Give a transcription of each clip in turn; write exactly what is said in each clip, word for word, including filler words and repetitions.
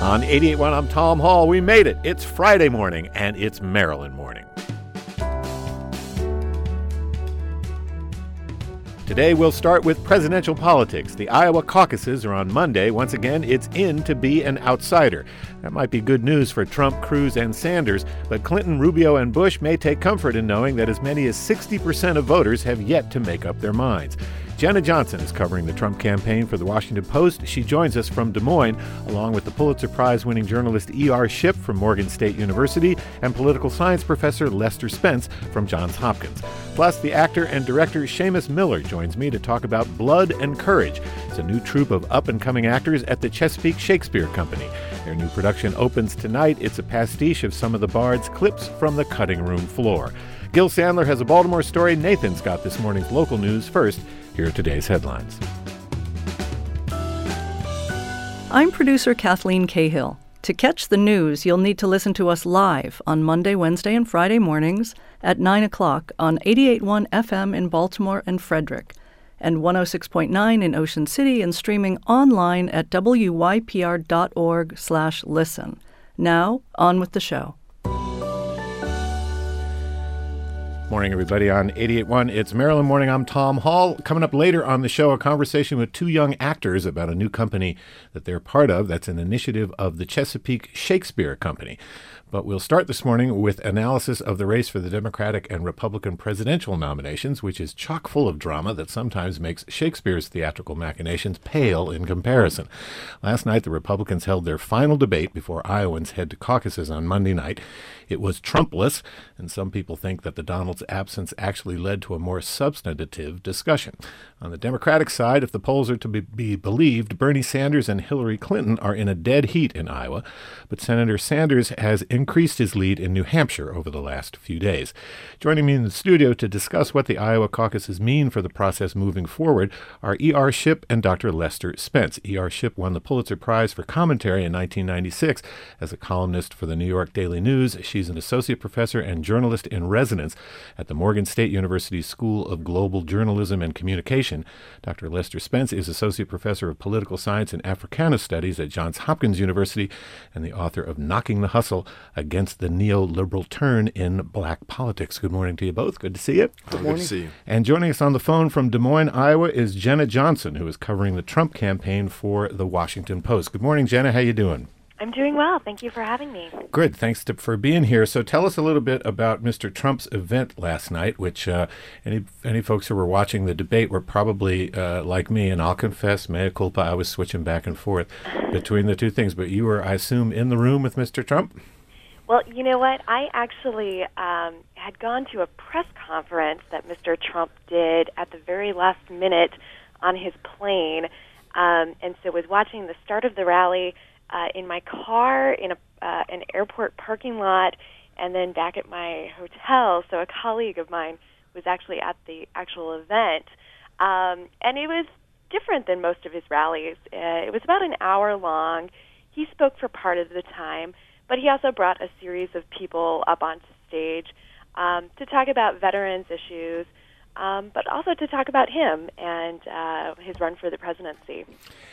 On eighty-eight point one, I'm Tom Hall. We made it. It's Friday morning, and it's Maryland morning. Today, we'll start with presidential politics. The Iowa caucuses are on Monday. Once again, it's in to be an outsider. That might be good news for Trump, Cruz, and Sanders, but Clinton, Rubio, and Bush may take comfort in knowing that as many as sixty percent of voters have yet to make up their minds. Jenna Johnson is covering the Trump campaign for the Washington Post. She joins us from Des Moines, along with the Pulitzer Prize-winning journalist E R Shipp from Morgan State University and political science professor Lester Spence from Johns Hopkins. Plus, the actor and director Seamus Miller joins me to talk about Blood and Courage. It's a new troupe of up-and-coming actors at the Chesapeake Shakespeare Company. Their new production opens tonight. It's a pastiche of some of the Bard's clips from the cutting room floor. Gil Sandler has a Baltimore story. Nathan's got this morning's local news. First, here are today's headlines. I'm producer Kathleen Cahill. To catch the news, you'll need to listen to us live on Monday, Wednesday, and Friday mornings at nine o'clock on eighty-eight point one F M in Baltimore and Frederick, and one oh six point nine in Ocean City, and streaming online at W Y P R dot org slash listen. Now, on with the show. Morning, everybody. On eighty-eight point one, it's Maryland Morning. I'm Tom Hall. Coming up later on the show, a conversation with two young actors about a new company that they're part of. That's an initiative of the Chesapeake Shakespeare Company. But we'll start this morning with analysis of the race for the Democratic and Republican presidential nominations, which is chock full of drama that sometimes makes Shakespeare's theatrical machinations pale in comparison. Last night, the Republicans held their final debate before Iowans head to caucuses on Monday night. It was Trumpless, and some people think that the Donald's absence actually led to a more substantive discussion. On the Democratic side, if the polls are to be, be believed, Bernie Sanders and Hillary Clinton are in a dead heat in Iowa, but Senator Sanders has increased his lead in New Hampshire over the last few days. Joining me in the studio to discuss what the Iowa caucuses mean for the process moving forward are E R Shipp and Doctor Lester Spence. E R Shipp won the Pulitzer Prize for commentary in nineteen ninety-six as a columnist for the New York Daily News. She's an associate professor and journalist in residence at the Morgan State University School of Global Journalism and Communication. Doctor Lester Spence is associate professor of political science and Africana studies at Johns Hopkins University and the author of Knocking the Hustle Against the Neoliberal Turn in Black Politics. Good morning to you both. Good to see you. Good morning. Good to see you. And joining us on the phone from Des Moines, Iowa is Jenna Johnson, who is covering the Trump campaign for the Washington Post. Good morning, Jenna. How you doing? I'm doing well. Thank you for having me. Good. Thanks to, for being here. So tell us a little bit about Mister Trump's event last night, which uh, any any folks who were watching the debate were probably uh, like me, and I'll confess, mea culpa, I was switching back and forth between the two things. But you were, I assume, in the room with Mister Trump? Well, you know what? I actually um, had gone to a press conference that Mister Trump did at the very last minute on his plane, um, and so was watching the start of the rally Uh, in my car, in a, uh, an airport parking lot, and then back at my hotel. So a colleague of mine was actually at the actual event. Um, and it was different than most of his rallies. Uh, it was about an hour long. He spoke for part of the time, but he also brought a series of people up onto stage um, to talk about veterans issues, um, but also to talk about him and uh, his run for the presidency.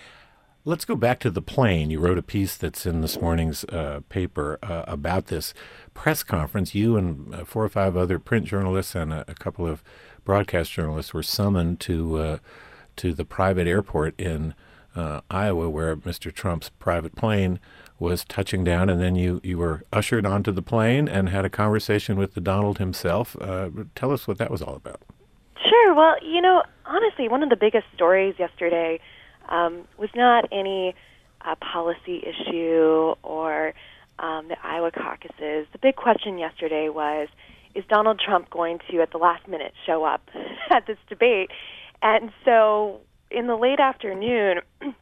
Let's go back to the plane. You wrote a piece that's in this morning's uh, paper uh, about this press conference. You and uh, four or five other print journalists and a, a couple of broadcast journalists were summoned to uh, to the private airport in uh, Iowa, where Mister Trump's private plane was touching down, and then you, you were ushered onto the plane and had a conversation with the Donald himself. Uh, tell us what that was all about. Sure. Well, you know, honestly, one of the biggest stories yesterday Um, was not any uh, policy issue or um, the Iowa caucuses. The big question yesterday was, is Donald Trump going to, at the last minute, show up at this debate? And so in the late afternoon,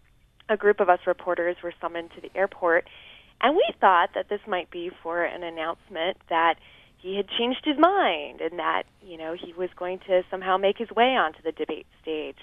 a group of us reporters were summoned to the airport, and we thought that this might be for an announcement that he had changed his mind and that, you know, he was going to somehow make his way onto the debate stage.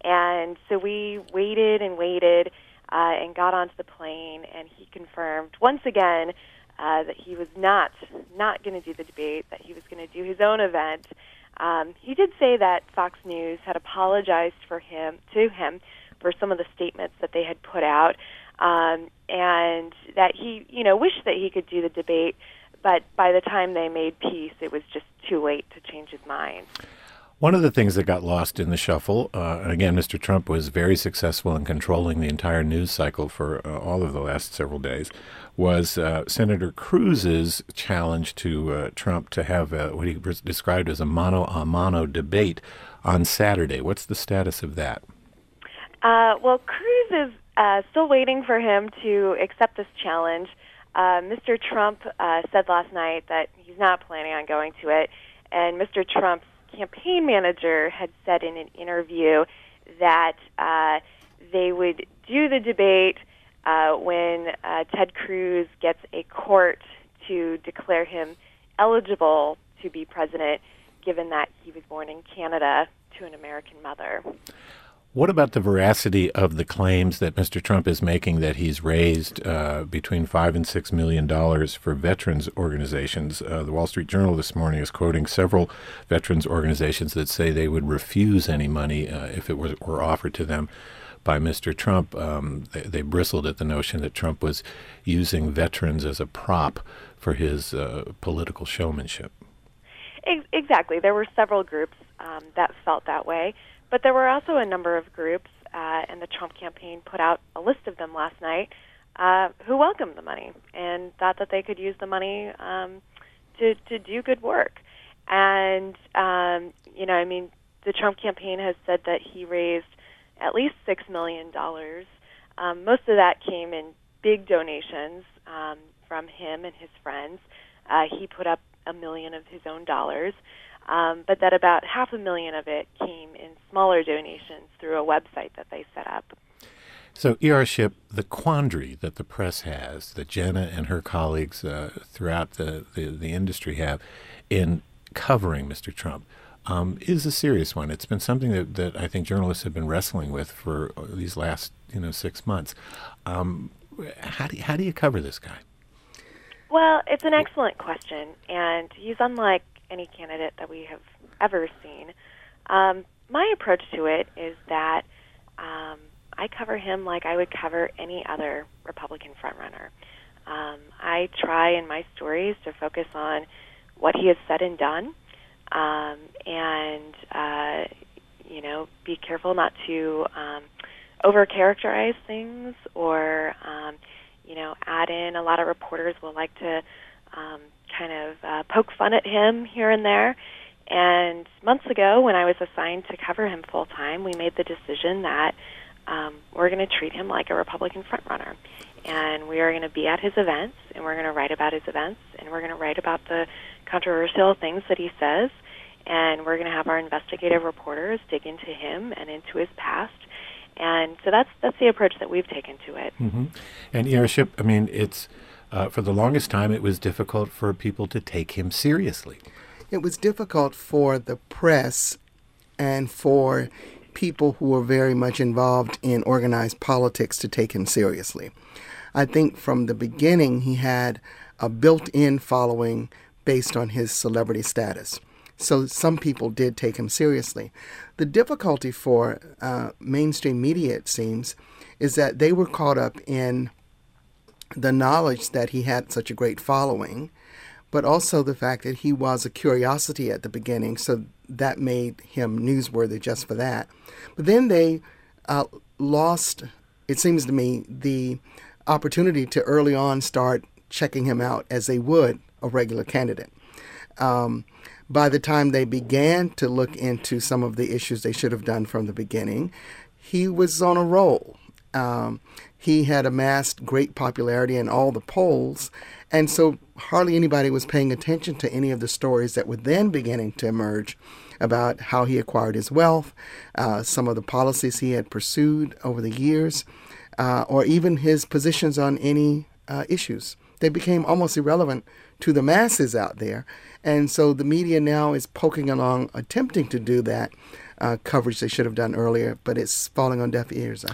And so we waited and waited uh, and got onto the plane, and he confirmed once again uh, that he was not not going to do the debate, that he was going to do his own event. Um, he did say that Fox News had apologized for him to him for some of the statements that they had put out, um, and that he, you know, wished that he could do the debate, but by the time they made peace, it was just too late to change his mind. One of the things that got lost in the shuffle, uh, and again, Mister Trump was very successful in controlling the entire news cycle for uh, all of the last several days, was uh, Senator Cruz's challenge to uh, Trump to have uh, what he described as a mano-a-mano debate on Saturday. What's the status of that? Uh, well, Cruz is uh, still waiting for him to accept this challenge. Uh, Mister Trump uh, said last night that he's not planning on going to it, and Mister Trump's campaign manager had said in an interview that uh, they would do the debate uh, when uh, Ted Cruz gets a court to declare him eligible to be president, given that he was born in Canada to an American mother. What about the veracity of the claims that Mister Trump is making that he's raised uh, between five and six million dollars for veterans organizations? Uh, the Wall Street Journal this morning is quoting several veterans organizations that say they would refuse any money uh, if it were, were offered to them by Mister Trump. Um, they, they bristled at the notion that Trump was using veterans as a prop for his uh, political showmanship. Exactly. There were several groups um, that felt that way. But there were also a number of groups, uh, and the Trump campaign put out a list of them last night, uh, who welcomed the money and thought that they could use the money um, to, to do good work. And, um, you know, I mean, the Trump campaign has said that he raised at least six million dollars. Um, most of that came in big donations um, from him and his friends. Uh, he put up a million of his own dollars. Um, but that about half a million of it came in smaller donations through a website that they set up. So, E R. Shipp, the quandary that the press has, that Jenna and her colleagues uh, throughout the, the, the industry have in covering Mister Trump, um, is a serious one. It's been something that, that I think journalists have been wrestling with for these last, you know, six months. Um, how do you, how do you cover this guy? Well, it's an excellent question, and he's unlike any candidate that we have ever seen. Um, my approach to it is that um, I cover him like I would cover any other Republican frontrunner. Um, I try in my stories to focus on what he has said and done, um, and uh, you know, be careful not to um, over-characterize things or um, you know, add in. A lot of reporters will like to Um, kind of uh, poke fun at him here and there. And months ago, when I was assigned to cover him full-time, we made the decision that um, we're going to treat him like a Republican frontrunner. And we are going to be at his events, and we're going to write about his events, and we're going to write about the controversial things that he says, and we're going to have our investigative reporters dig into him and into his past. And so that's that's the approach that we've taken to it. Mm-hmm. And E R. Shipp, I mean, it's Uh, for the longest time, it was difficult for people to take him seriously. It was difficult for the press and for people who were very much involved in organized politics to take him seriously. I think from the beginning, he had a built-in following based on his celebrity status. So some people did take him seriously. The difficulty for uh, mainstream media, it seems, is that they were caught up in the knowledge that he had such a great following, but also the fact that he was a curiosity at the beginning, so that made him newsworthy just for that. But then they uh, lost, it seems to me, the opportunity to early on start checking him out as they would a regular candidate. Um, by the time they began to look into some of the issues they should have done from the beginning, he was on a roll. Um, he had amassed great popularity in all the polls, and so hardly anybody was paying attention to any of the stories that were then beginning to emerge about how he acquired his wealth, uh, some of the policies he had pursued over the years, uh, or even his positions on any uh, issues. They became almost irrelevant to the masses out there, and so the media now is poking along, attempting to do that uh, coverage they should have done earlier, but it's falling on deaf ears, I think.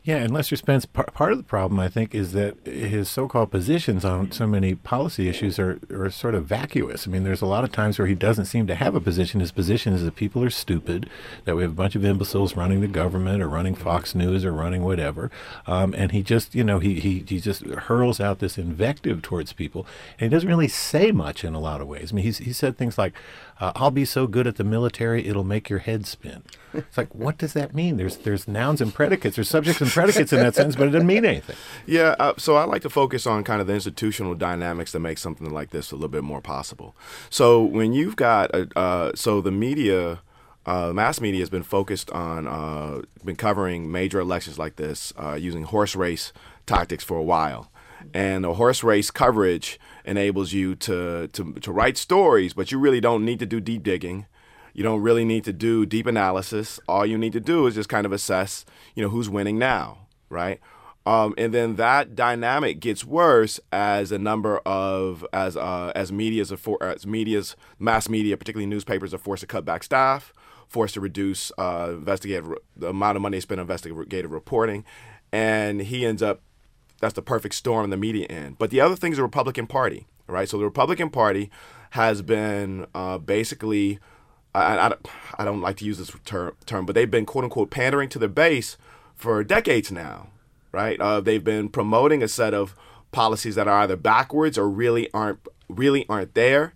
Yeah, and Lester Spence, par- part of the problem, I think, is that his so-called positions on so many policy issues are, are sort of vacuous. I mean, there's a lot of times where he doesn't seem to have a position. His position is that people are stupid, that we have a bunch of imbeciles running the government or running Fox News or running whatever. Um, and he just, you know, he, he, he just hurls out this invective towards people. And he doesn't really say much in a lot of ways. I mean, he's, he said things like, uh, I'll be so good at the military, it'll make your head spin. It's like, what does that mean? There's there's nouns and predicates, there's subjects and predicates in that sentence, but it doesn't mean anything. Yeah, uh, so I like to focus on kind of the institutional dynamics that make something like this a little bit more possible. So when you've got, a, uh, so the media, uh, mass media has been focused on, uh, been covering major elections like this uh, using horse race tactics for a while. And the horse race coverage enables you to, to, to write stories, but you really don't need to do deep digging. You don't really need to do deep analysis. All you need to do is just kind of assess, you know, who's winning now, right? Um, and then that dynamic gets worse as a number of as uh, as media's for, as media's mass media, particularly newspapers, are forced to cut back staff, forced to reduce uh, investigative the amount of money they spend on investigative reporting, and he ends up. That's the perfect storm in the media end. But the other thing is the Republican Party, right? So the Republican Party has been uh, basically. I, I, I don't like to use this term, term, but they've been, quote unquote, pandering to their base for decades now, right? Uh, they've been promoting a set of policies that are either backwards or really aren't really aren't there.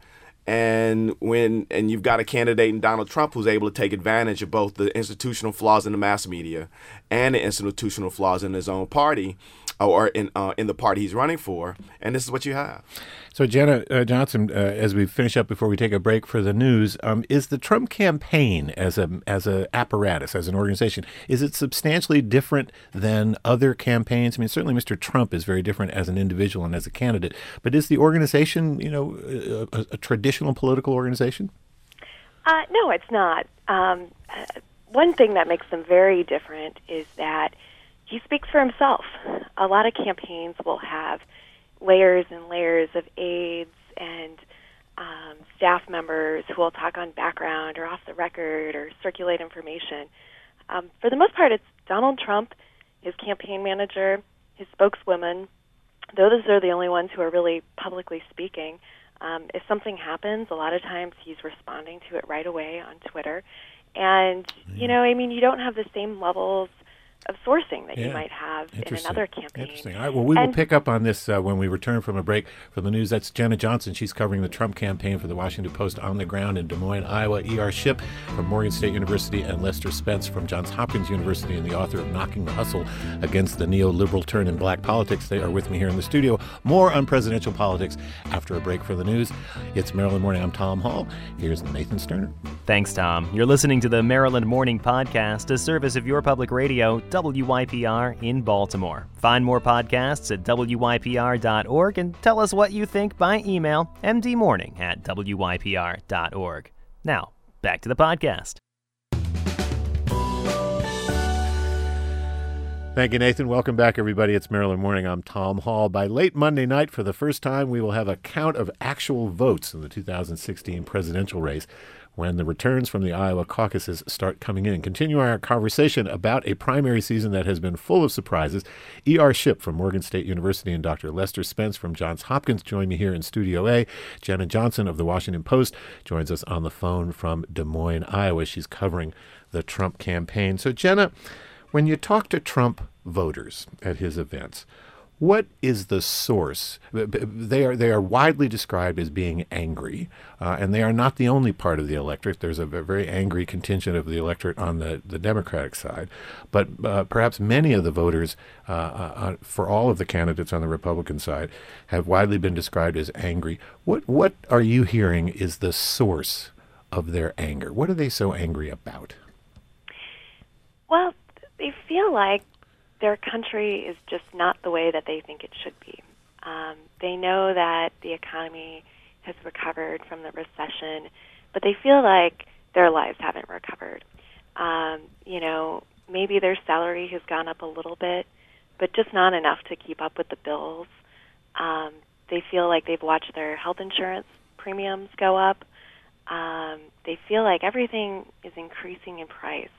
And when and you've got a candidate in Donald Trump who's able to take advantage of both the institutional flaws in the mass media and the institutional flaws in his own party or in uh, in the party he's running for. And this is what you have. So, Jenna uh, Johnson, uh, as we finish up before we take a break for the news, um, is the Trump campaign as a as a apparatus, as an organization, is it substantially different than other campaigns? I mean, certainly Mister Trump is very different as an individual and as a candidate, but is the organization, you know, a, a traditional political organization? Uh, no, it's not. Um, uh, one thing that makes them very different is that he speaks for himself. A lot of campaigns will have layers and layers of aides and um, staff members who will talk on background or off the record or circulate information. Um, for the most part, it's Donald Trump, his campaign manager, his spokeswoman. Those are the only ones who are really publicly speaking. Um, if something happens, a lot of times he's responding to it right away on Twitter. And, you know, I mean, you don't have the same levels of sourcing that yeah. you might have in another campaign. Interesting. All right, well, we and, will pick up on this uh, when we return from a break from the news. That's Jenna Johnson. She's covering the Trump campaign for the Washington Post on the ground in Des Moines, Iowa. E R. Shipp from Morgan State University and Lester Spence from Johns Hopkins University and the author of Knocking the Hustle Against the Neoliberal Turn in Black Politics. They are with me here in the studio. More on presidential politics after a break for the news. It's Maryland Morning. I'm Tom Hall. Here's Nathan Sterner. Thanks, Tom. You're listening to the Maryland Morning Podcast, a service of your public radio, W Y P R in Baltimore. Find more podcasts at W Y P R dot org and tell us what you think by email, m d morning at W Y P R dot org. Now, back to the podcast. Thank you, Nathan. Welcome back, everybody. It's Maryland Morning. I'm Tom Hall. By late Monday night, for the first time, we will have a count of actual votes in the two thousand sixteen presidential race when the returns from the Iowa caucuses start coming in. Continuing our conversation about a primary season that has been full of surprises, E R. Shipp from Morgan State University and Doctor Lester Spence from Johns Hopkins join me here in Studio A. Jenna Johnson of the Washington Post joins us on the phone from Des Moines, Iowa. She's covering the Trump campaign. So, Jenna, when you talk to Trump voters at his events, what is the source? They are they are widely described as being angry, uh, and they are not the only part of the electorate. There's a very angry contingent of the electorate on the, the Democratic side, but uh, perhaps many of the voters uh, uh, for all of the candidates on the Republican side have widely been described as angry. What what are you hearing is the source of their anger? What are they so angry about? Well, they feel like their country is just not the way that they think it should be. Um, they know that the economy has recovered from the recession, but they feel like their lives haven't recovered. Um, you know, maybe their salary has gone up a little bit, but just not enough to keep up with the bills. Um, they feel like they've watched their health insurance premiums go up. Um, they feel like everything is increasing in price.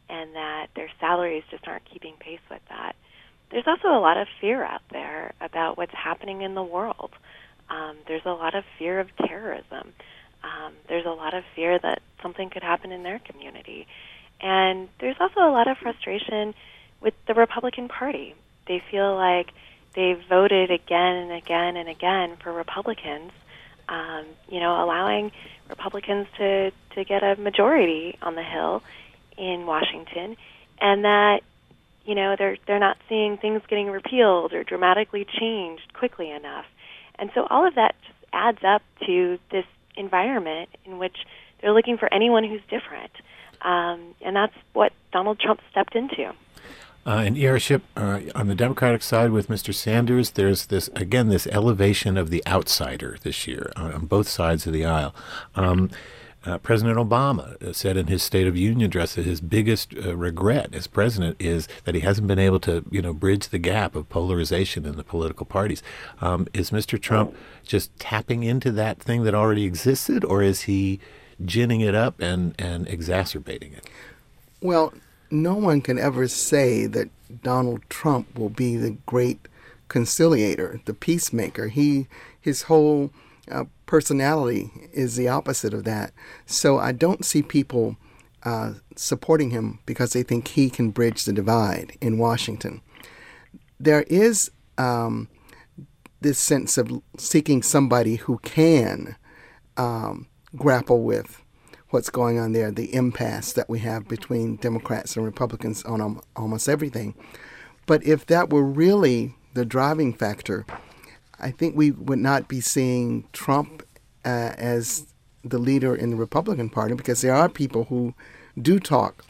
and that their salaries just aren't keeping pace with that. There's also a lot of fear out there about what's happening in the world. Um, there's a lot of fear of terrorism. Um, there's a lot of fear that something could happen in their community. And there's also a lot of frustration with the Republican Party. They feel like they've voted again and again and again for Republicans, um, you know, allowing Republicans to, to get a majority on the Hill in Washington, and that, you know, they're they're not seeing things getting repealed or dramatically changed quickly enough. And so all of that just adds up to this environment in which they're looking for anyone who's different. Um, and that's what Donald Trump stepped into. Uh, and E R Ship, uh, on the Democratic side with Mister Sanders, there's this, again, this elevation of the outsider this year on, on both sides of the aisle. Um, uh, President Obama said in his State of Union address that his biggest uh, regret as president is that he hasn't been able to, you know, bridge the gap of polarization in the political parties. Um, is Mister Trump just tapping into that thing that already existed, or is he ginning it up and, and exacerbating it? Well, no one can ever say that Donald Trump will be the great conciliator, the peacemaker. He, his whole uh, personality is the opposite of that. So I don't see people uh, supporting him because they think he can bridge the divide in Washington. There is um, this sense of seeking somebody who can um, grapple with what's going on there, the impasse that we have between Democrats and Republicans on um, almost everything. But if that were really the driving factor, I think we would not be seeing Trump uh, as the leader in the Republican Party, because there are people who do talk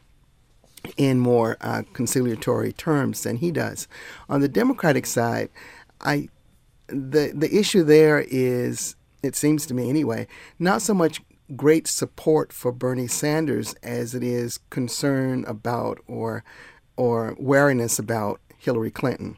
in more uh, conciliatory terms than he does. On the Democratic side, I the the issue there is, it seems to me anyway, not so much great support for Bernie Sanders as it is concern about or or wariness about Hillary Clinton.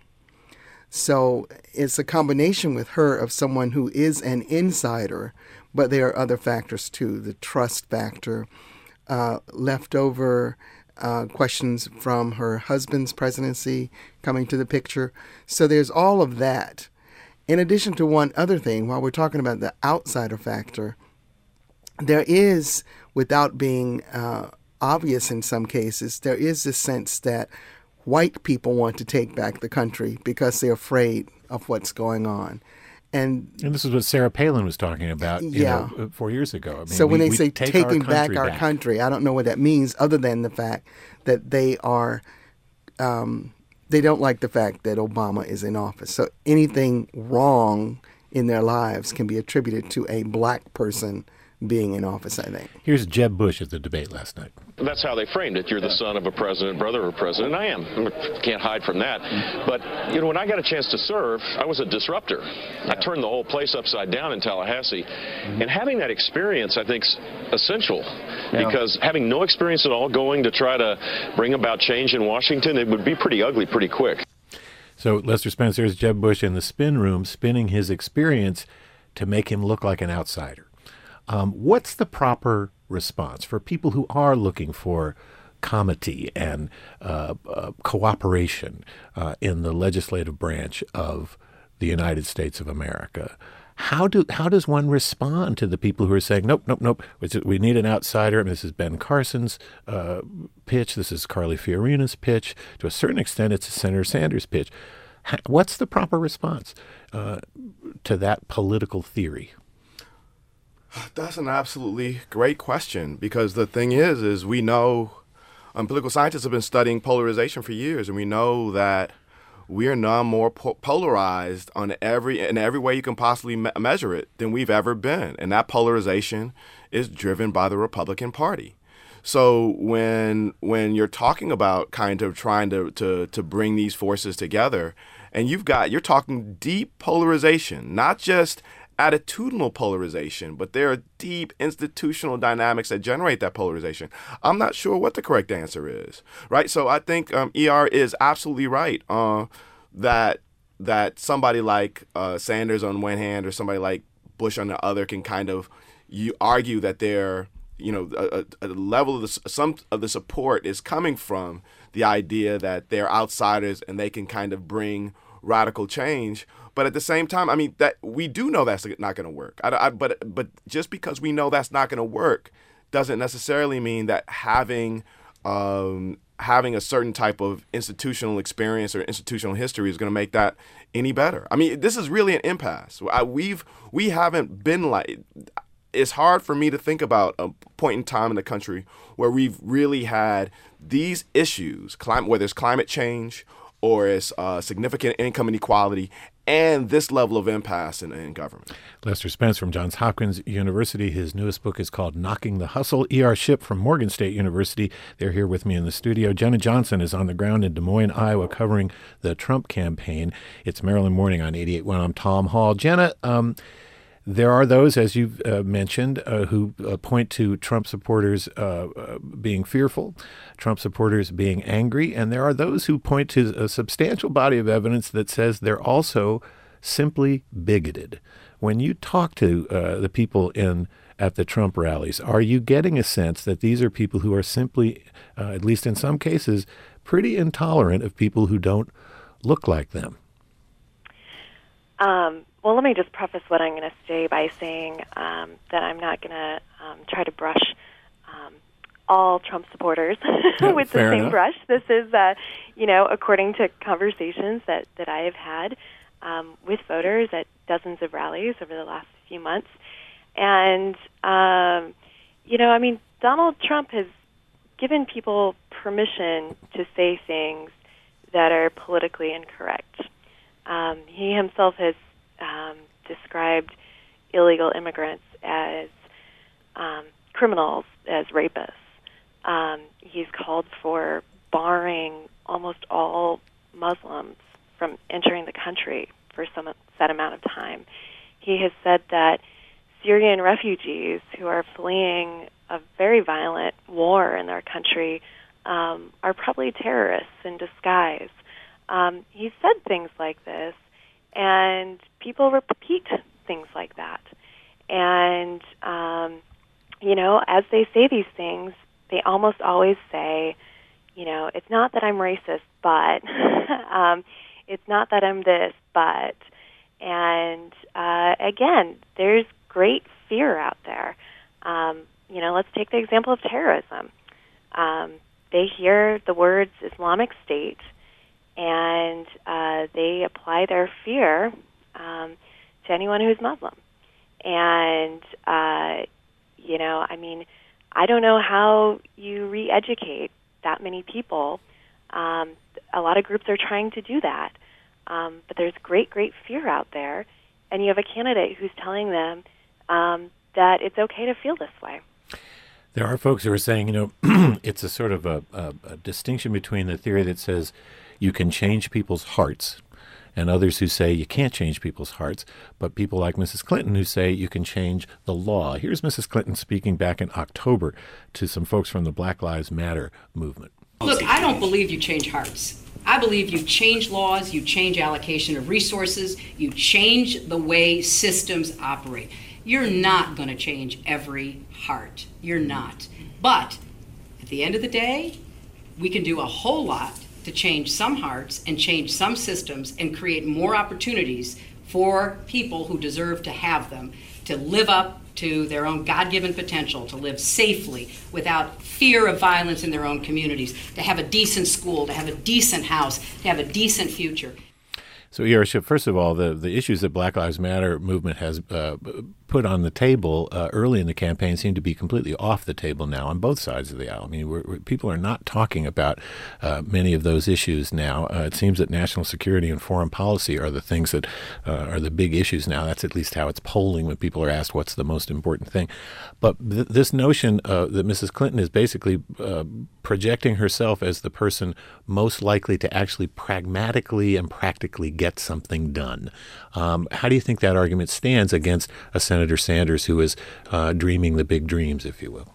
So it's a combination with her of someone who is an insider, but there are other factors too, the trust factor, uh, leftover uh, questions from her husband's presidency coming to the picture. So there's all of that. In addition to one other thing, while we're talking about the outsider factor, there is, without being uh, obvious in some cases, there is this sense that white people want to take back the country because they're afraid of what's going on. And, and this is what Sarah Palin was talking about you yeah. know, four years ago. I mean, so when we, they we say take taking our back our back. country, I don't know what that means other than the fact that they are, um, they don't like the fact that Obama is in office. So anything wrong in their lives can be attributed to a black person being in office, I think. Here's Jeb Bush at the debate last night. That's how they framed it. You're the son of a president, brother of a president. I am. Can't hide from that. But, you know, when I got a chance to serve, I was a disruptor. I turned the whole place upside down in Tallahassee. Mm-hmm. And having that experience, I think, is essential. Yeah. Because having no experience at all going to try to bring about change in Washington, it would be pretty ugly pretty quick. So Lester Spencer is Jeb Bush in the spin room, spinning his experience to make him look like an outsider. Um, what's the proper response for people who are looking for comity and uh, uh, cooperation uh, in the legislative branch of the United States of America? How do how does one respond to the people who are saying, nope, nope, nope, we need an outsider? I mean, this is Ben Carson's uh, pitch. This is Carly Fiorina's pitch. To a certain extent, it's Senator Sanders' pitch. How, what's the proper response uh, to that political theory? That's an absolutely great question, because the thing is, is we know, um, political scientists have been studying polarization for years, and we know that we are now more po- polarized on every in every way you can possibly me- measure it than we've ever been, and that polarization is driven by the Republican Party. So when when you're talking about kind of trying to to to bring these forces together, and you've got you're talking deep polarization, not just attitudinal polarization, but there are deep institutional dynamics that generate that polarization. I'm not sure what the correct answer is, right? So I think um, E R is absolutely right uh, that that somebody like uh, Sanders on one hand or somebody like Bush on the other can kind of you argue that they're you know, a, a level of the, some of the support is coming from the idea that they're outsiders and they can kind of bring radical change. But at the same time, I mean, that we do know that's not going to work. I, I, but but just because we know that's not going to work doesn't necessarily mean that having um, having a certain type of institutional experience or institutional history is going to make that any better. I mean, this is really an impasse. I, we've we haven't been like. It's hard for me to think about a point in time in the country where we've really had these issues, climate, whether it's climate change or it's uh, significant income inequality, and this level of impasse in, in government. Lester Spence from Johns Hopkins University. His newest book is called Knocking the Hustle. E R. Shipp from Morgan State University. They're here with me in the studio. Jenna Johnson is on the ground in Des Moines, Iowa, covering the Trump campaign. It's Maryland Morning on eighty-eight point one. I'm Tom Hall. Jenna, um, there are those, as you've uh, mentioned, uh, who uh, point to Trump supporters uh, uh, being fearful, Trump supporters being angry, and there are those who point to a substantial body of evidence that says they're also simply bigoted. When you talk to uh, the people in at the Trump rallies, are you getting a sense that these are people who are simply, uh, at least in some cases, pretty intolerant of people who don't look like them? Um. Well, let me just preface what I'm going to say by saying um, that I'm not going to um, try to brush um, all Trump supporters Yeah, with the fair same enough. brush. This is, uh, you know, according to conversations that, that I have had um, with voters at dozens of rallies over the last few months. And, um, you know, I mean, Donald Trump has given people permission to say things that are politically incorrect. Um, he himself has Um, described illegal immigrants as um, criminals, as rapists. Um, he's called for barring almost all Muslims from entering the country for some set amount of time. He has said that Syrian refugees who are fleeing a very violent war in their country um, are probably terrorists in disguise. Um, he's said things like this, and people repeat things like that. And, um, you know, as they say these things, they almost always say, you know, it's not that I'm racist, but um, it's not that I'm this, but. And, uh, again, there's great fear out there. Um, you know, let's take the example of terrorism. Um, they hear the words Islamic State, and uh, they apply their fear um, to anyone who's Muslim. And, uh, you know, I mean, I don't know how you re-educate that many people. Um, a lot of groups are trying to do that. Um, but there's great, great fear out there, and you have a candidate who's telling them um, that it's okay to feel this way. There are folks who are saying, you know, it's a sort of a, a, a distinction between the theory that says you can change people's hearts and others who say you can't change people's hearts, but people like Missus Clinton who say you can change the law. Here's Missus Clinton speaking back in October to some folks from the Black Lives Matter movement. Look, I don't believe you change hearts. I believe you change laws, you change allocation of resources, you change the way systems operate. You're not going to change every heart. You're not. But at the end of the day, we can do a whole lot to change some hearts and change some systems and create more opportunities for people who deserve to have them, to live up to their own God-given potential, to live safely without fear of violence in their own communities, to have a decent school, to have a decent house, to have a decent future. So, E R. Shipp, first of all, the, the issues that Black Lives Matter movement has uh, put on the table uh, early in the campaign seem to be completely off the table now on both sides of the aisle. I mean, we're, we're, people are not talking about uh, many of those issues now. Uh, it seems that national security and foreign policy are the things that uh, are the big issues now. That's at least how it's polling when people are asked what's the most important thing. But th- this notion uh, that Missus Clinton is basically uh, projecting herself as the person most likely to actually pragmatically and practically get something done. Um, how do you think that argument stands against a Senator Sanders who is uh, dreaming the big dreams, if you will?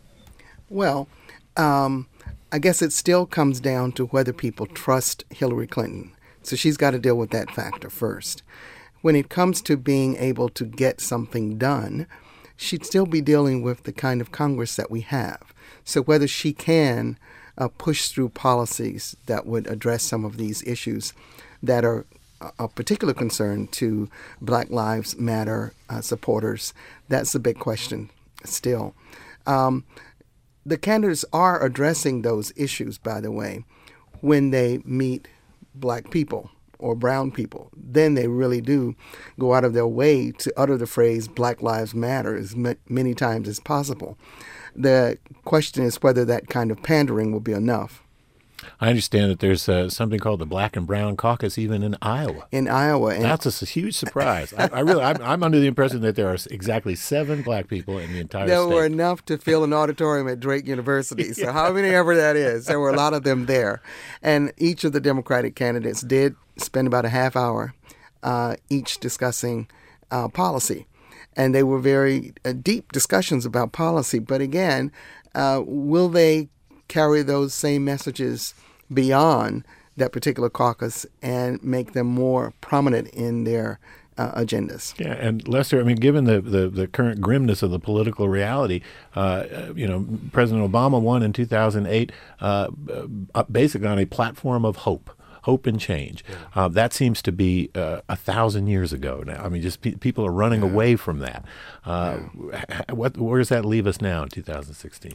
Well, um, I guess it still comes down to whether people trust Hillary Clinton. So she's got to deal with that factor first. When it comes to being able to get something done, she'd still be dealing with the kind of Congress that we have. So whether she can uh, push through policies that would address some of these issues that are a particular concern to Black Lives Matter uh, supporters, that's the big question still. Um, the candidates are addressing those issues, by the way, when they meet Black people or brown people. Then they really do go out of their way to utter the phrase Black Lives Matter as ma- many times as possible. The question is whether that kind of pandering will be enough. I understand that there's uh, something called the Black and Brown Caucus even in Iowa. In Iowa. And that's a, s- huge surprise. I, I really, I'm, I'm under the impression that there are exactly seven Black people in the entire there state. There were enough to fill an auditorium at Drake University. So how many ever that is, there were a lot of them there. And each of the Democratic candidates did spend about a half hour uh, each discussing uh, policy. And they were very uh, deep discussions about policy. But again, uh, will they carry those same messages beyond that particular caucus and make them more prominent in their uh, agendas? Yeah, and Lester, I mean, given the, the, the current grimness of the political reality, uh, you know, President Obama won in two thousand eight uh, uh, basically on a platform of hope. Hope and change. Yeah. Uh, that seems to be uh, a thousand years ago now. I mean, just pe- people are running yeah. away from that. Uh, yeah. What, where does that leave us now in two thousand sixteen?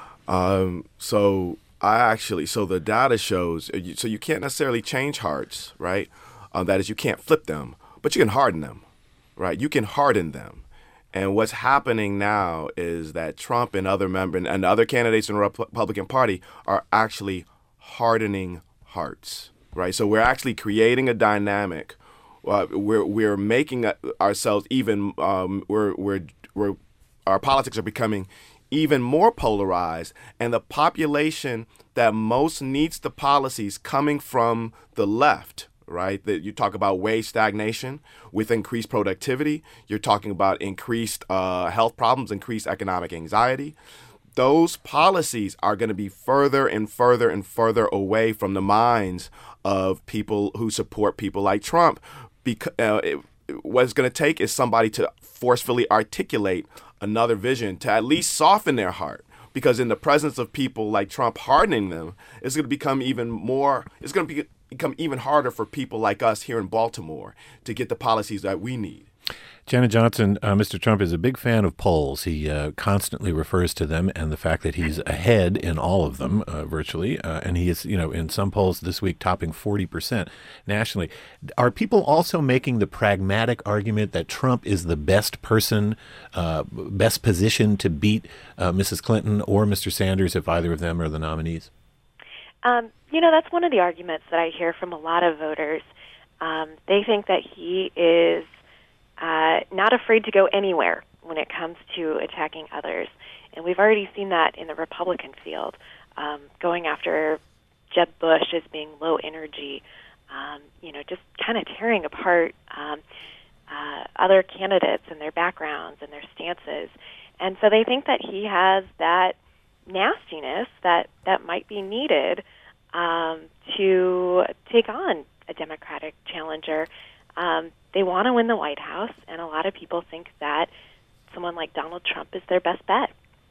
Um, so I actually, so the data shows, so you can't necessarily change hearts, right? Uh, that is, you can't flip them, but you can harden them, right? You can harden them. And what's happening now is that Trump and other members and other candidates in the Republican Party are actually hardening hearts. Right, so we're actually creating a dynamic. Uh, we're we're making ourselves even. Um, we're we're we're our politics are becoming even more polarized, and the population that most needs the policies coming from the left. Right, that you talk about wage stagnation with increased productivity. You're talking about increased uh, health problems, increased economic anxiety. Those policies are going to be further and further and further away from the minds of people who support people like Trump. Because uh, it, what it's going to take is somebody to forcefully articulate another vision to at least soften their heart. Because in the presence of people like Trump hardening them, it's going to become even more. It's going to be, become even harder for people like us here in Baltimore to get the policies that we need. Janet Johnson, uh, Mister Trump is a big fan of polls. He uh, constantly refers to them and the fact that he's ahead in all of them, uh, virtually. Uh, and he is, you know, in some polls this week topping forty percent nationally. Are people also making the pragmatic argument that Trump is the best person, uh, best positioned to beat uh, Missus Clinton or Mister Sanders if either of them are the nominees? Um, you know, that's one of the arguments that I hear from a lot of voters. Um, they think that he is Uh, not afraid to go anywhere when it comes to attacking others. And we've already seen that in the Republican field, um, going after Jeb Bush as being low energy, um, you know, just kind of tearing apart um, uh, other candidates and their backgrounds and their stances. And so they think that he has that nastiness that, that might be needed um, to take on a Democratic challenger. Um, they want to win the White House, and a lot of people think that someone like Donald Trump is their best bet.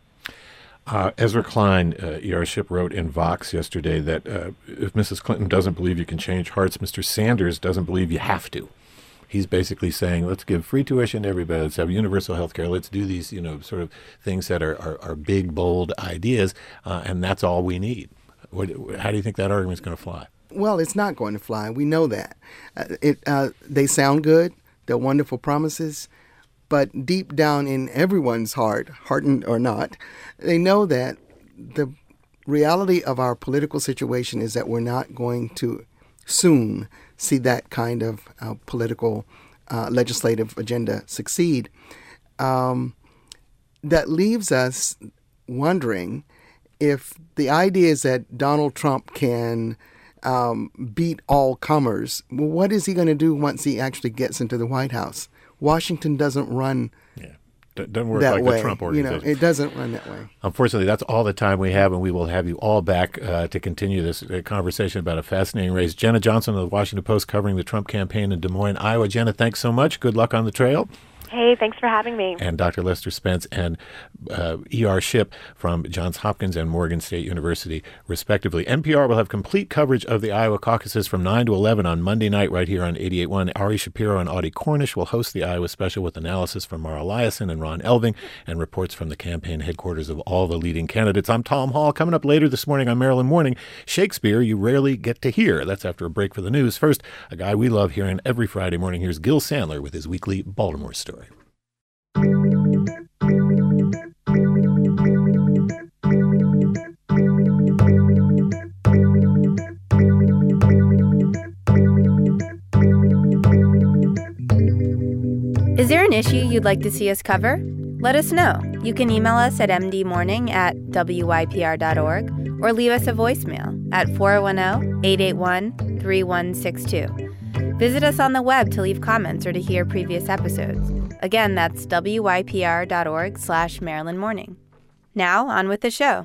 Uh, Ezra Klein, uh, E R Ship, wrote in Vox yesterday that uh, if Missus Clinton doesn't believe you can change hearts, Mister Sanders doesn't believe you have to. He's basically saying, let's give free tuition to everybody. Let's have universal health care. Let's do these, you know, sort of things that are, are, are big, bold ideas, uh, and that's all we need. What, how do you think that argument's going to fly? Well, it's not going to fly. We know that. Uh, it uh, they sound good. They're wonderful promises. But deep down in everyone's heart, hardened or not, they know that the reality of our political situation is that we're not going to soon see that kind of uh, political uh, legislative agenda succeed. Um, that leaves us wondering if the idea is that Donald Trump can um, beat all comers, well, what is he going to do once he actually gets into the White House? Washington doesn't run yeah. D- doesn't work that like way. the Trump organization. You know, it doesn't run that way. Unfortunately, that's all the time we have, and we will have you all back uh, to continue this uh, conversation about a fascinating race. Jenna Johnson of the Washington Post covering the Trump campaign in Des Moines, Iowa. Jenna, thanks so much. Good luck on the trail. Hey, thanks for having me. And Doctor Lester Spence and uh, E R Shipp from Johns Hopkins and Morgan State University, respectively. N P R will have complete coverage of the Iowa caucuses from nine to eleven on Monday night right here on eighty-eight point one. Ari Shapiro and Audie Cornish will host the Iowa special with analysis from Mara Liasson and Ron Elving and reports from the campaign headquarters of all the leading candidates. I'm Tom Hall. Coming up later this morning on Maryland Morning, Shakespeare you rarely get to hear. That's after a break for the news. First, a guy we love hearing every Friday morning. Here's Gil Sandler with his weekly Baltimore story. Is there an issue you'd like to see us cover? Let us know. You can email us at m d morning at w y p r dot org or leave us a voicemail at four one zero, eight eight one, three one six two. Visit us on the web to leave comments or to hear previous episodes. Again, that's w y p r dot org slash Maryland Morning. Now, on with the show.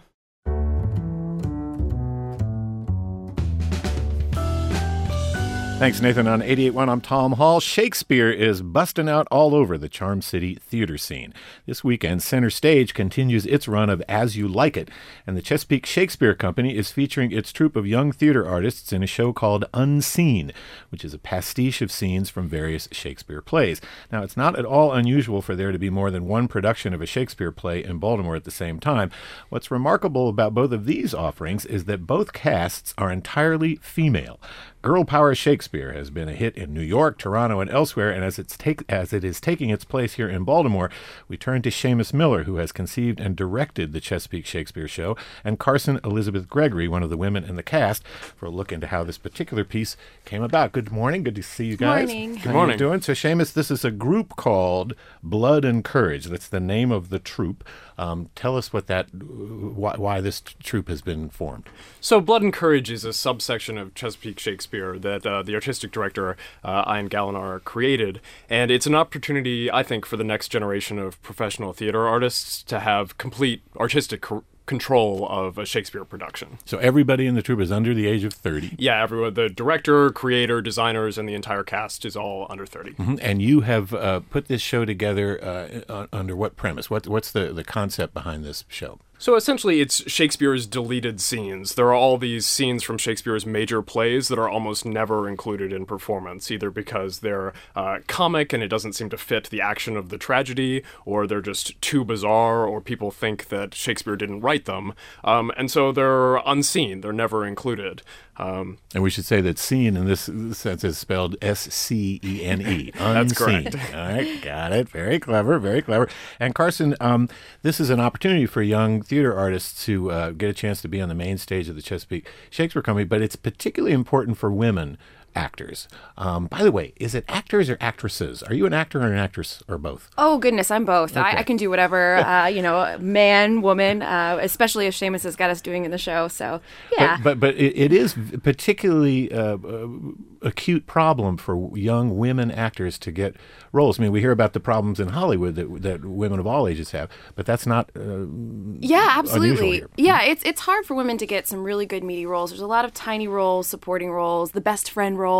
Thanks, Nathan. On eighty-eight point one, I'm Tom Hall. Shakespeare is busting out all over the Charm City theater scene. This weekend, Center Stage continues its run of As You Like It, and the Chesapeake Shakespeare Company is featuring its troupe of young theater artists in a show called Unseen, which is a pastiche of scenes from various Shakespeare plays. Now, it's not at all unusual for there to be more than one production of a Shakespeare play in Baltimore at the same time. What's remarkable about both of these offerings is that both casts are entirely female. Girl Power Shakespeare has been a hit in New York, Toronto, and elsewhere, and as, it's take, as it is taking its place here in Baltimore, we turn to Seamus Miller, who has conceived and directed the Chesapeake Shakespeare Show, and Carson Elizabeth Gregory, one of the women in the cast, for a look into how this particular piece came about. Good morning. Good to see you guys. Morning. How Good morning. you doing? So, Seamus, this is a group called Blood and Courage. That's the name of the troupe. Um, tell us what that, why, why this t- troupe has been formed. So Blood and Courage is a subsection of Chesapeake Shakespeare that uh, the artistic director, uh, Ian Galinar, created. And it's an opportunity, I think, for the next generation of professional theater artists to have complete artistic co- control of a Shakespeare production. So everybody in the troupe is under the age of thirty. Yeah, everyone, the director, creator, designers, and the entire cast is all under thirty. Mm-hmm. And you have uh, put this show together uh, under what premise? What, what's the, the concept behind this show? So essentially, it's Shakespeare's deleted scenes. There are all these scenes from Shakespeare's major plays that are almost never included in performance, either because they're uh, comic and it doesn't seem to fit the action of the tragedy, or they're just too bizarre, or people think that Shakespeare didn't write them. Um, and so they're unseen. They're never included. Um, and we should say that scene in this sense is spelled S C E N E. That's correct. All right, got it. Very clever, very clever. And Carson, um, this is an opportunity for young theater artists to uh, get a chance to be on the main stage of the Chesapeake Shakespeare Company, but it's particularly important for women actors. Um, by the way, is it actors or actresses? Are you an actor or an actress or both? Oh, goodness, I'm both. Okay. I, I can do whatever, uh, you know, man, woman, uh, especially if Seamus has got us doing in the show. So, yeah. But but, but it, it is particularly uh, uh, acute problem for young women actors to get roles. I mean, we hear about the problems in Hollywood that that women of all ages have, but that's not uh, yeah, absolutely. Here. Yeah, it's it's hard for women to get some really good meaty roles. There's a lot of tiny roles, supporting roles, the best friend role.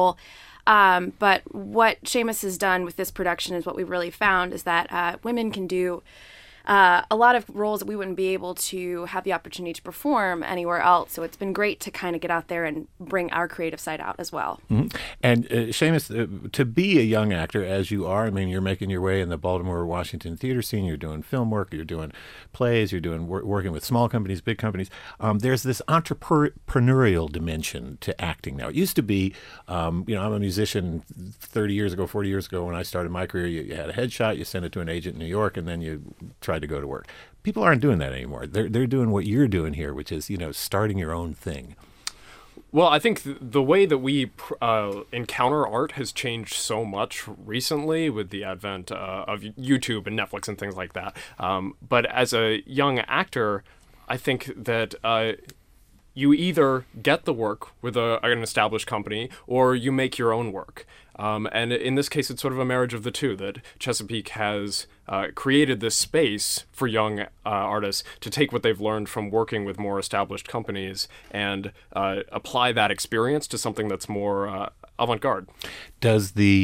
Um, but what Seamus has done with this production is what we've really found is that uh, women can do uh, a lot of roles that we wouldn't be able to have the opportunity to perform anywhere else. So it's been great to kind of get out there and bring our creative side out as well. Mm-hmm. And uh, Seamus, uh, to be a young actor as you are, I mean, you're making your way in the Baltimore, Washington theater scene. You're doing film work. You're doing plays. You're doing wor- working with small companies, big companies. Um, there's this entrepreneurial dimension to acting now. It used to be, um, you know, I'm a musician thirty years ago, forty years ago when I started my career. You, you had a headshot. You sent it to an agent in New York, and then you tried to go to work. People aren't doing that anymore. They're they're doing what you're doing here, which is, you know, starting your own thing. Well, I think th- the way that we uh, encounter art has changed so much recently with the advent uh, of YouTube and Netflix and things like that. Um, but as a young actor, I think that uh, you either get the work with a, an established company or you make your own work. Um, and in this case, it's sort of a marriage of the two, that Chesapeake has uh, created this space for young uh, artists to take what they've learned from working with more established companies and uh, apply that experience to something that's more uh, avant-garde. Does the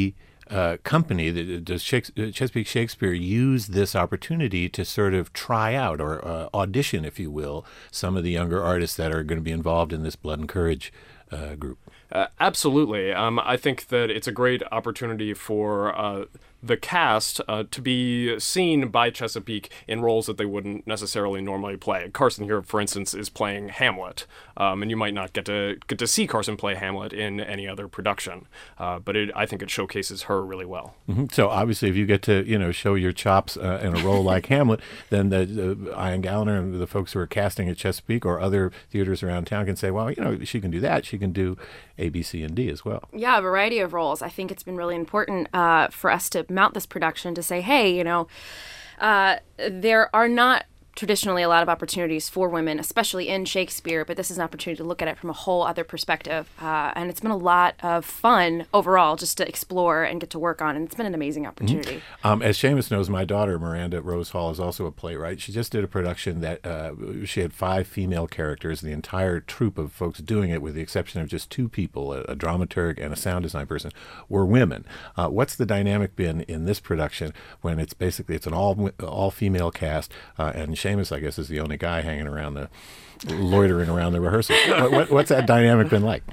uh, company, does Shakespeare, Chesapeake Shakespeare use this opportunity to sort of try out or uh, audition, if you will, some of the younger artists that are going to be involved in this Blood and Courage uh, group? Uh, absolutely. Um, I think that it's a great opportunity for uh, the cast uh, to be seen by Chesapeake in roles that they wouldn't necessarily normally play. Carson here, for instance, is playing Hamlet, um, and you might not get to get to see Carson play Hamlet in any other production, uh, but it, I think it showcases her really well. Mm-hmm. So obviously, if you get to you know show your chops uh, in a role like Hamlet, then the, the Ian Galliner and the folks who are casting at Chesapeake or other theaters around town can say, well, you know, she can do that. She can do A, B, C, and D as well. Yeah, a variety of roles. I think it's been really important uh, for us to mount this production to say, hey, you know, uh, there are not traditionally a lot of opportunities for women, especially in Shakespeare, but this is an opportunity to look at it from a whole other perspective. Uh, and it's been a lot of fun overall just to explore and get to work on, and it's been an amazing opportunity. Mm-hmm. Um, as Seamus knows, my daughter, Miranda Rose Hall, is also a playwright. She just did a production that uh, she had five female characters, the entire troupe of folks doing it, with the exception of just two people, a, a dramaturg and a sound design person, were women. Uh, what's the dynamic been in this production when it's basically, it's an all, all female cast, uh, and Seamus, I guess, is the only guy hanging around the, loitering around the rehearsal. what, what, what's that dynamic been like?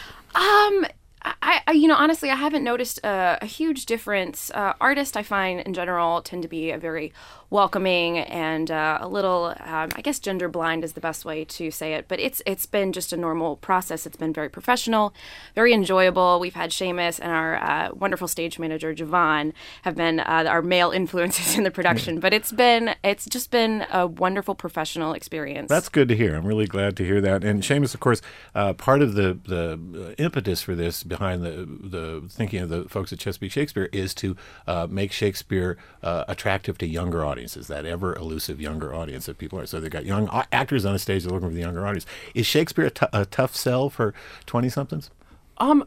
Um, I, I you know, honestly, I haven't noticed a, a huge difference. Uh, artists, I find, in general, tend to be a very welcoming and uh, a little, um, I guess, gender blind is the best way to say it. But it's it's been just a normal process. It's been very professional, very enjoyable. We've had Seamus and our uh, wonderful stage manager Javon have been uh, our male influences in the production. But it's been it's just been a wonderful professional experience. That's good to hear. I'm really glad to hear that. And Seamus, of course, uh, part of the the impetus for this, behind the the thinking of the folks at Chesapeake Shakespeare, is to uh, make Shakespeare uh, attractive to younger audiences. That ever elusive younger audience that people are. So they've got young actors on the stage, they're looking for the younger audience. Is Shakespeare a, t- a tough sell for twenty-somethings? Um,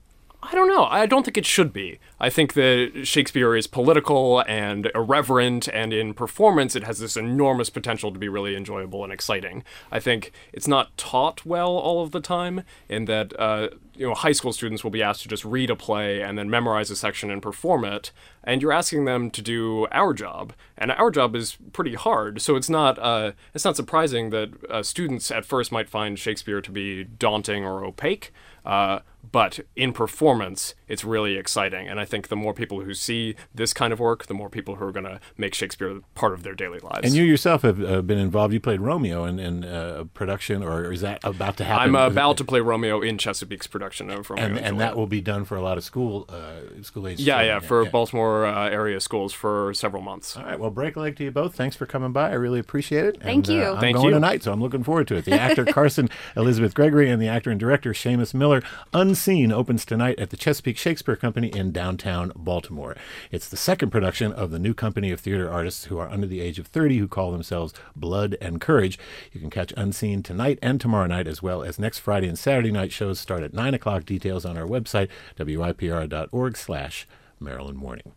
I don't know. I don't think it should be. I think that Shakespeare is political and irreverent, and in performance it has this enormous potential to be really enjoyable and exciting. I think it's not taught well all of the time, in that uh, you know, high school students will be asked to just read a play and then memorize a section and perform it, and you're asking them to do our job, and our job is pretty hard. So it's not uh, it's not surprising that uh, students at first might find Shakespeare to be daunting or opaque. Uh, but in performance, it's really exciting. And I think the more people who see this kind of work, the more people who are going to make Shakespeare part of their daily lives. And you yourself have uh, been involved. You played Romeo in, in uh, production, or is that about to happen? I'm about to play Romeo in Chesapeake's production of Romeo and, and, and that will be done for a lot of school uh, school age. Yeah, yeah, for yeah. Baltimore uh, area schools for several months. All right, well, break a leg to you both. Thanks for coming by. I really appreciate it. Thank and, you. Uh, I'm Thank going you. tonight, so I'm looking forward to it. The actor Carson Elizabeth Gregory and the actor and director Seamus Miller, Unseen, opens tonight at the Chesapeake Shakespeare Company in downtown Baltimore. It's the second production of the new company of theater artists who are under the age of thirty who call themselves Blood and Courage. You can catch Unseen tonight and tomorrow night, as well as next Friday and Saturday night shows start at nine o'clock. Details on our website, W I P R dot org slash Maryland Morning.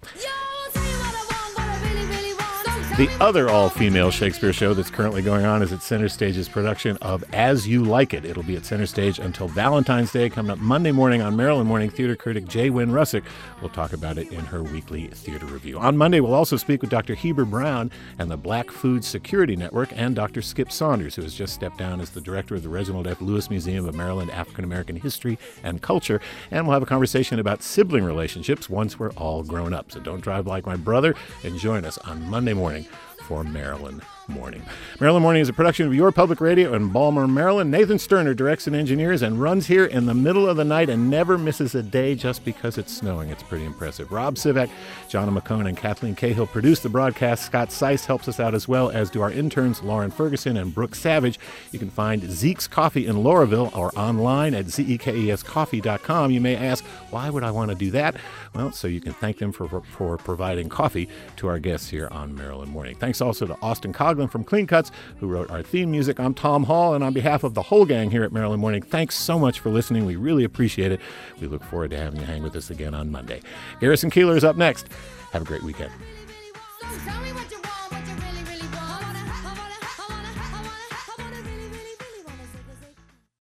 The other all-female Shakespeare show that's currently going on is at Center Stage's production of As You Like It. It'll be at Center Stage until Valentine's Day. Coming up Monday morning on Maryland Morning, theater critic Jay Wynn Russick will talk about it in her weekly theater review. On Monday, we'll also speak with Doctor Heber Brown and the Black Food Security Network, and Doctor Skip Saunders, who has just stepped down as the director of the Reginald F. Lewis Museum of Maryland African American History and Culture. And we'll have a conversation about sibling relationships once we're all grown up. So don't drive like my brother, and join us on Monday morning for Maryland Morning. Maryland Morning is a production of Your Public Radio in Baltimore, Maryland. Nathan Sterner directs and engineers and runs here in the middle of the night and never misses a day just because it's snowing. It's pretty impressive. Rob Sivak, John McCone, and Kathleen Cahill produce the broadcast. Scott Seiss helps us out, as well as do our interns Lauren Ferguson and Brooke Savage. You can find Zeke's Coffee in Lauraville or online at zekes coffee dot com. You may ask, why would I want to do that? Well, so you can thank them for, for, for providing coffee to our guests here on Maryland Morning. Thanks also to Austin Coughlin from Clean Cuts, who wrote our theme music. I'm Tom Hall, and on behalf of the whole gang here at Maryland Morning, thanks so much for listening. We really appreciate it. We look forward to having you hang with us again on Monday. Garrison Keillor is up next. Have a great weekend.